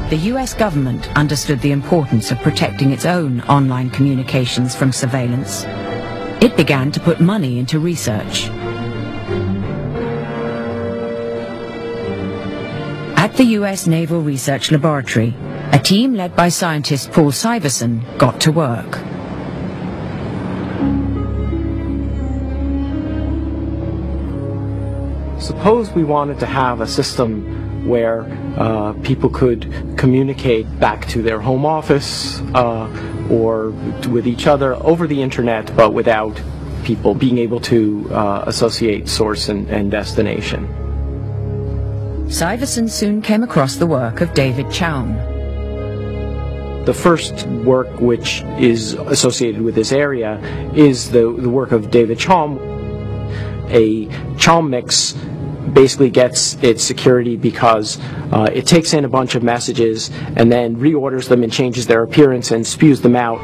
The US government understood the importance of protecting its own online communications from surveillance. It began to put money into research. At the US Naval Research Laboratory, a team led by scientist Paul Syverson got to work. Suppose we wanted to have a system where people could communicate back to their home office or with each other over the internet, but without people being able to associate source and destination. Syverson soon came across the work of David Chaum. The first work which is associated with this area is the work of David Chaum. A Chaum mix basically gets its security because it takes in a bunch of messages and then reorders them and changes their appearance and spews them out.